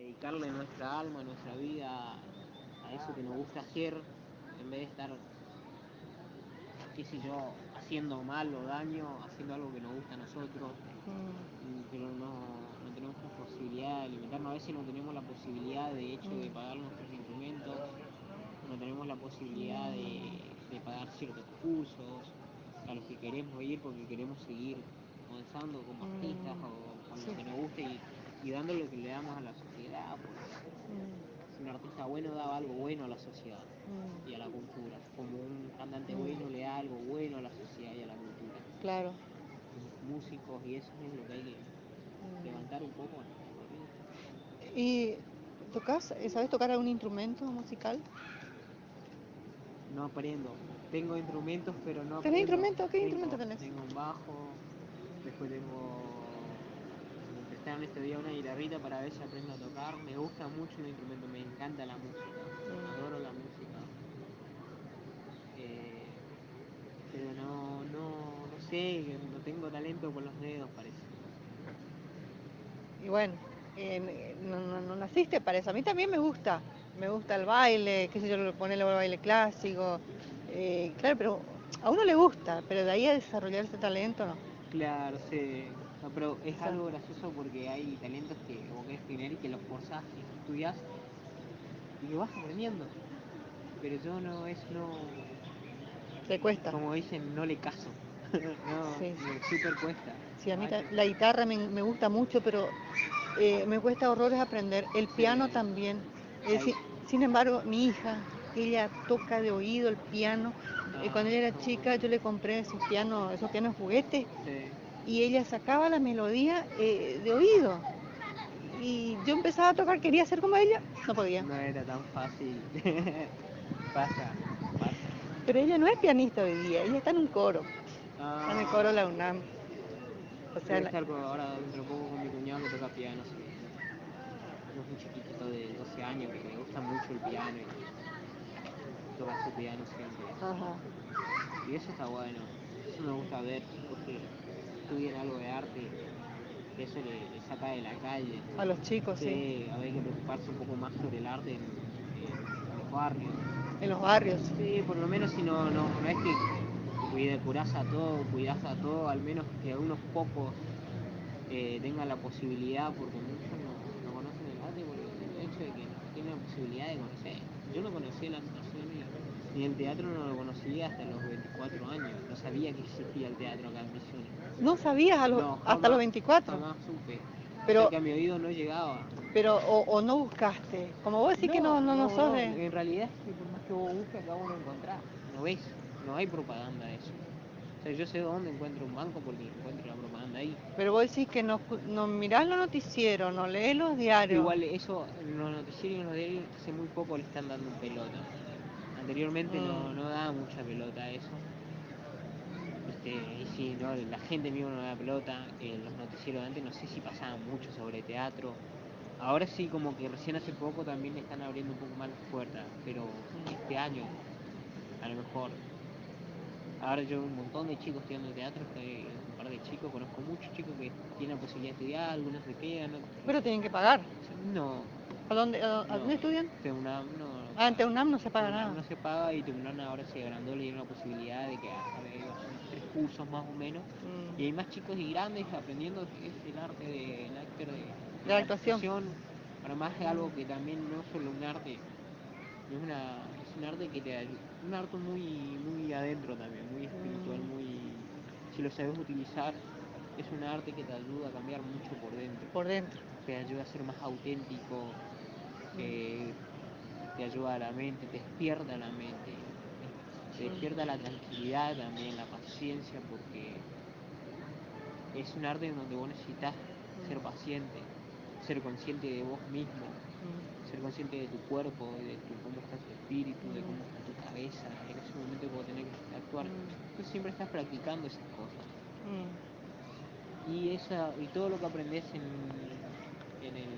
dedicarle nuestra alma, nuestra vida a eso que nos gusta hacer, en vez de estar, qué sé yo, haciendo mal o daño, haciendo algo que nos gusta a nosotros, pero no tenemos la posibilidad de limitarnos. A veces no tenemos la posibilidad, de hecho, de pagar nuestros instrumentos, no tenemos la posibilidad de pagar ciertos cursos a los que queremos ir porque queremos seguir avanzando como artistas o con lo que nos guste y dando lo que le damos a la sociedad, porque si un artista bueno da algo bueno a la sociedad y a la cultura, como un cantante bueno le da algo bueno a la sociedad y a la cultura. Claro. Los músicos y eso es lo que hay que levantar un poco nuestra corriente. ¿Y tocas, sabes tocar algún instrumento musical? No aprendo. Tengo instrumentos, pero no ¿Tenés aprendo. instrumento? ¿Qué instrumento tenés? Tengo un bajo, después me prestaron este día una guitarrita para ver si aprendo a tocar. Me gusta mucho el instrumento, me encanta la música, adoro la música. Eh, pero no sé, no tengo talento con los dedos, parece. Y bueno, no naciste para eso. A mí también me gusta. Me gusta el baile, qué sé yo, ponerle baile clásico. Claro, pero a uno le gusta, pero de ahí a desarrollar ese talento no. Claro, sí. No, pero es O sea, algo gracioso porque hay talentos que vos querés tener y que los forzás y que estudiás y que vas aprendiendo. Pero yo no, te cuesta. como dicen, no le caso. No, Sí. me super cuesta. Sí, a A mí veces, la guitarra me gusta mucho, pero me cuesta horrores aprender. El piano sí, también. hay, Sin embargo, mi hija, ella toca de oído el piano. Cuando ella era como, chica, yo le compré esos pianos juguetes sí, y ella sacaba la melodía de oído. Y yo empezaba a tocar, quería ser como ella, no podía. no era tan fácil. Pasa, pasa. Pero ella no es pianista hoy día, ella está en un coro, está en el coro de Ah, la UNAM. O yo sea, voy a estar ahora dentro de poco con mi cuñado que toca piano, sí. Es un chiquitito de 12 años que le gusta mucho el piano y toca su piano siempre. ajá. Y eso está bueno. Eso me gusta ver chicos que estudian algo de arte, que eso le saca de la calle. A los chicos, sí. Sí, hay que preocuparse un poco más sobre el arte en los barrios. En los barrios. Sí, por lo menos si no es que cuidás a todo, al menos que unos pocos tengan la posibilidad, porque muchos no conocen el arte por el hecho de que no tienen la posibilidad de conocer. Yo no conocía la actuación ni el teatro, no lo conocía hasta los 24 años. No sabía que existía el teatro acá en Misiones. No sabías No, hasta los 24. jamás supe. O sea Pero, que a mi oído no llegaba. o no buscaste. Como vos decís que no sos No. de. En realidad es que por más que vos busques, acá vos no encontrás. No ves, no hay propaganda de eso. O sea, yo sé dónde encuentro un banco porque encuentro la propaganda ahí. Pero vos decís que no mirás los noticieros, no lees los diarios. Igual eso, en los noticieros y en los diarios hace muy poco le están dando pelota. Anteriormente no Mm, daba mucha pelota a eso. Y sí, no, la gente misma no da pelota. Los noticieros de antes no sé si pasaban mucho sobre teatro. Ahora sí, como que recién hace poco también le están abriendo un poco más las puertas, pero este año, a lo mejor. Ahora yo un montón de chicos estudiando teatro, un par de chicos, conozco muchos chicos que tienen la posibilidad de estudiar, algunos se quedan, otros pero tienen que pagar. no, A dónde no, estudian? TEUNAM no Ah, en paga. TEUNAM no se paga TEUNAM nada. no se paga y TEUNAM ahora se agrandó, le dieron la posibilidad de que son 3 cursos más o menos. Y hay más chicos y grandes aprendiendo que es el arte del actor De de la la actuación. actuación. Además es algo que también no es solo un arte, es un arte que te ayuda, un arte muy adentro también, muy espiritual, si lo sabes utilizar, es un arte que te ayuda a cambiar mucho por dentro, Por dentro. te ayuda a ser más auténtico, eh, te ayuda a la mente, te despierta la mente, te despierta la tranquilidad también, la paciencia, porque es un arte en donde vos necesitas ser paciente, ser consciente de vos mismo, ser consciente de tu cuerpo, de cómo está tu espíritu, de cómo está tu cabeza, en ese momento que vos tenés que actuar. Entonces siempre estás practicando esas cosas. Y todo lo que aprendes en, el,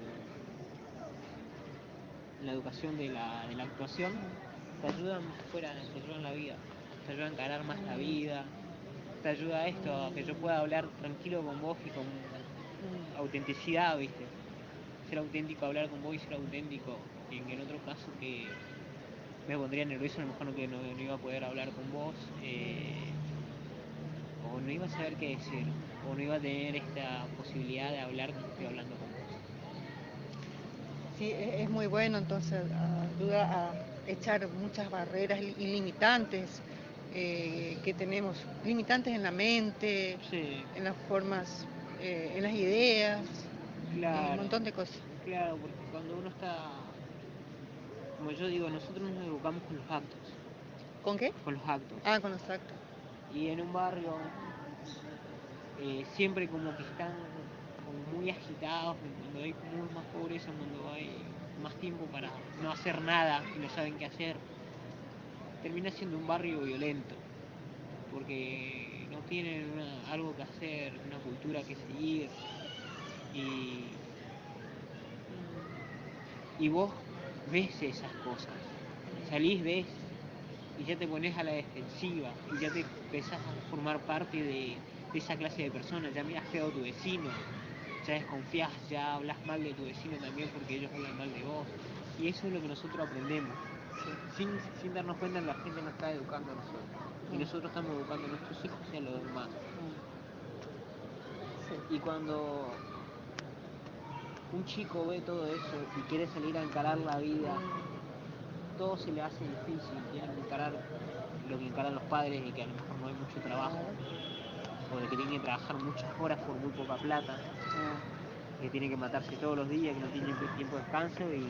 en la educación de la actuación te ayudan fuera, te ayuda en la vida, te ayuda a encarar más la vida, te ayuda a esto, a que yo pueda hablar tranquilo con vos y con autenticidad, ¿viste? ser auténtico, hablar con vos y ser auténtico, en otro caso que me pondría nervioso, a lo mejor no iba a poder hablar con vos, o no iba a saber qué decir, o no iba a tener esta posibilidad de hablar como estoy hablando con vos. Sí, es muy bueno, entonces ayuda a echar muchas barreras y limitantes que tenemos, limitantes en la mente, Sí, en las formas, en las ideas, en un claro, montón de cosas. claro, porque cuando uno está, como yo digo, nosotros nos educamos con los actos, ¿Con qué? con los actos. Ah, con los actos. Y en un barrio siempre como que están como muy agitados, cuando hay como más pobreza, cuando hay más tiempo para no hacer nada y no saben qué hacer, termina siendo un barrio violento, porque no tienen algo que hacer, una cultura que seguir, y, y vos ves esas cosas, salís, ves, y ya te pones a la defensiva, y ya te empezás a formar parte de esa clase de personas, ya miras feo a tu vecino, ya desconfías, ya hablas mal de tu vecino también porque ellos hablan mal de vos, y eso es lo que nosotros aprendemos. Sin darnos cuenta, la gente nos está educando a nosotros, y nosotros estamos educando a nuestros hijos y a los demás. Sí. Y cuando un chico ve todo eso y quiere salir a encarar la vida, todo se le hace difícil, tiene que encarar lo que encaran los padres, de que a lo mejor no hay mucho trabajo, o de que tienen que trabajar muchas horas por muy poca plata, que tienen que matarse todos los días, que no tienen tiempo de descanso, y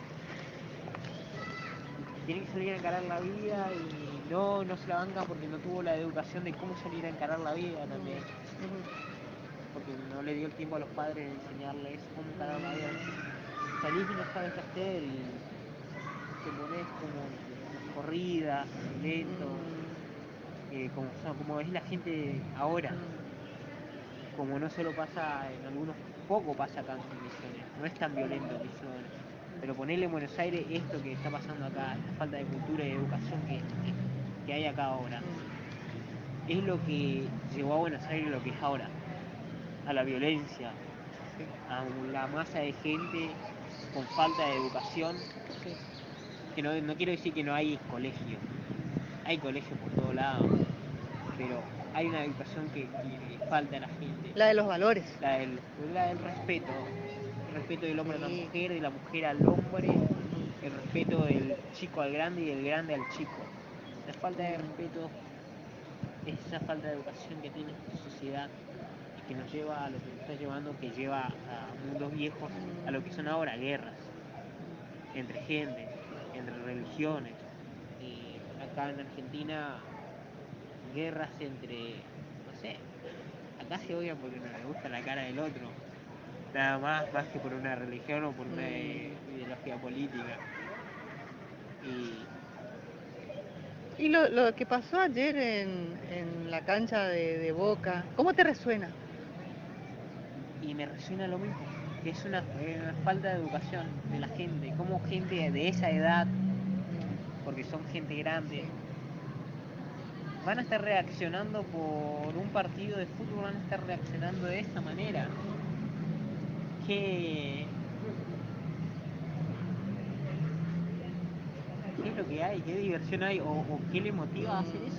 tienen que salir a encarar la vida y no se la banca porque no tuvo la educación de cómo salir a encarar la vida también, porque no le dio el tiempo a los padres de enseñarles cómo encarar la vida. Salís y no sabes qué hacer y te pones como las corridas, lento, como es la gente ahora, como no solo pasa en algunos, poco pasa acá en Misiones, no es tan violento Misiones, pero ponerle en Buenos Aires esto que está pasando acá, esta falta de cultura y de educación que hay acá ahora, es lo que llevó a Buenos Aires lo que es ahora, a la violencia, a la masa de gente con falta de educación, que no quiero decir que no hay colegio por todos lados, pero hay una educación que le falta a la gente. La de los valores. La del respeto. El respeto del hombre a la Sí. mujer, de la mujer al hombre, el respeto del chico al grande y del grande al chico. La falta de respeto es esa falta de educación que tiene esta sociedad y que nos lleva a lo que nos está llevando, que lleva a mundos viejos, a lo que son ahora guerras entre gente, entre religiones. Acá en Argentina, guerras entre, no sé, acá se odian porque no les gusta la cara del otro, nada más que por una religión o por una ideología política. Y lo que pasó ayer en la cancha de Boca, ¿cómo te resuena? Y me resuena lo mismo, que es una falta de educación de la gente, como gente de esa edad, porque son gente grande, van a estar reaccionando por un partido de fútbol, van a estar reaccionando de esa manera. ¿Qué es lo que hay? ¿Qué diversión hay? ¿O qué le motiva a hacer eso?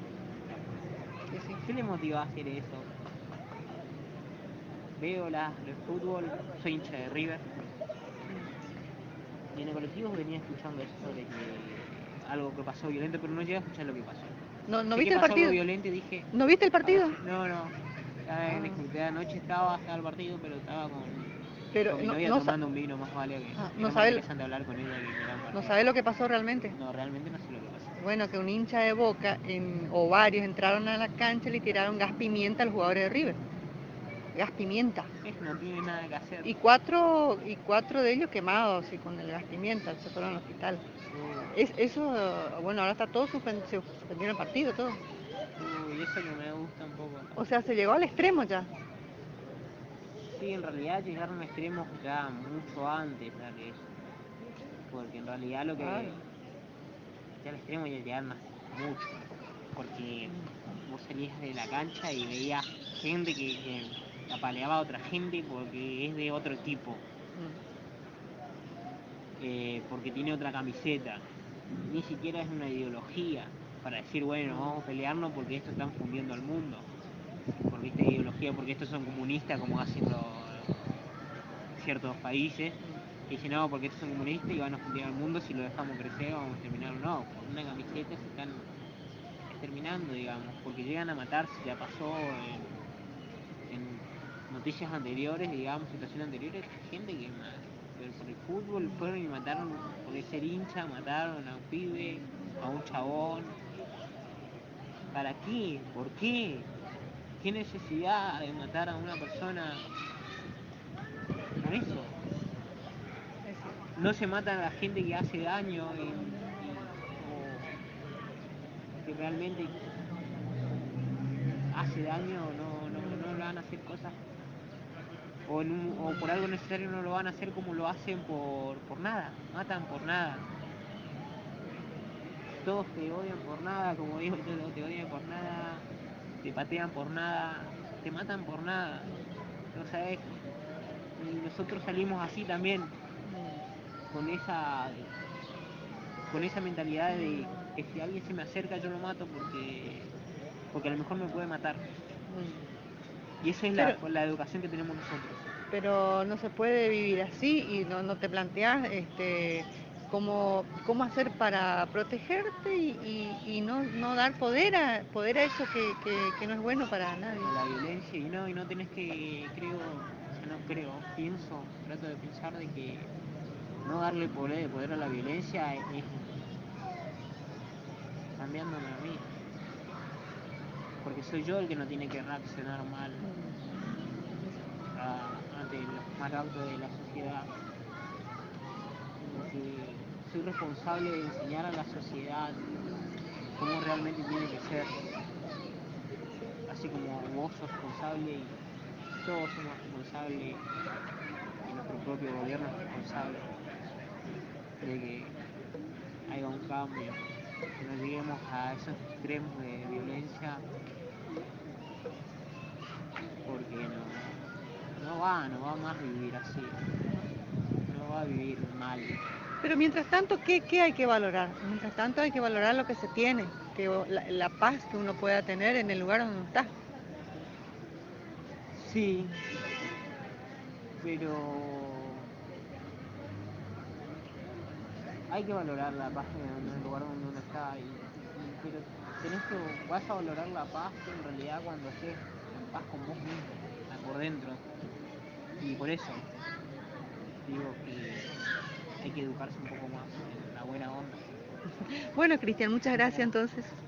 ¿Qué le motiva a hacer eso? Veo el fútbol, soy hincha de River, y en el colectivo venía escuchando eso sobre que algo que pasó violento, pero no llegué a escuchar lo que pasó. ¿No Sé que viste el pasó algo partido? violento y dije, ¿No viste el partido? no, disculpe, anoche estaba el partido, pero estaba Pero con mi novia tomando un vino, más vale que no era más sabe, interesante hablar con ella que mirar un no partido. sabe lo que pasó realmente. No, realmente no sé lo que pasó. Bueno, que un hincha de Boca o varios entraron a la cancha y le tiraron gas pimienta a los jugadores de River. Gas pimienta. No tiene nada que hacer. Y cuatro de ellos quemados y con el gas pimienta, se fueron al hospital. Eso, bueno, ahora está todo se suspendió el partido, todo. Y eso que me gusta un poco. O sea, se llegó al extremo ya. Sí, en realidad llegaron a extremos ya mucho antes de eso. Porque en realidad lo que ya al extremo ya llegaron hace mucho. Porque vos salías de la cancha y veías gente que apaleaba a otra gente porque es de otro tipo. porque tiene otra camiseta. Ni siquiera es una ideología para decir, bueno, vamos a pelearnos porque estos están fundiendo al mundo, porque esta ideología, porque estos son comunistas, como hacen ciertos países, que dicen, no, porque estos son comunistas y van a fundir al mundo, si lo dejamos crecer vamos a terminar. No, con una camiseta se están exterminando, digamos, porque llegan a matarse. Ya pasó en noticias anteriores, digamos, situaciones anteriores, gente que por el fútbol fueron y mataron, por ser hincha, mataron a un pibe, a un chabón. ¿Para qué? ¿Por qué? ¿Qué necesidad de matar a una persona por eso? No se mata a la gente que hace daño o que realmente hace daño, no le van a hacer cosas, o por algo necesario no lo van a hacer, como lo hacen por nada, matan por nada. Todos te odian por nada, como digo, todos te odian por nada, te patean por nada, te matan por nada, no sabes. Y nosotros salimos así también, con esa mentalidad de que si alguien se me acerca yo lo mato porque a lo mejor me puede matar. Y esa es la educación que tenemos nosotros. Pero no se puede vivir así y no te planteas cómo hacer para protegerte y no dar poder a eso que no es bueno para nadie. La violencia, y no tenés que, pienso, trato de pensar de que no darle poder a la violencia es cambiándome a mí, porque soy yo el que no tiene que reaccionar mal ante los malos actos de la sociedad. Soy responsable de enseñar a la sociedad cómo realmente tiene que ser, así como vos sos responsable y todos somos responsables y nuestro propio gobierno es responsable de que haya un cambio, que no lleguemos a esos extremos de violencia, porque no va más a vivir así, no va a vivir mal. Pero mientras tanto, ¿qué hay que valorar? Mientras tanto hay que valorar lo que se tiene, que la paz que uno pueda tener en el lugar donde uno está. Sí, pero hay que valorar la paz en el lugar donde uno está, pero vas a valorar la paz en realidad cuando estés en paz con vos mismo, por dentro. Y por eso digo que hay que educarse un poco más en la buena onda. Bueno, Cristian, muchas gracias entonces.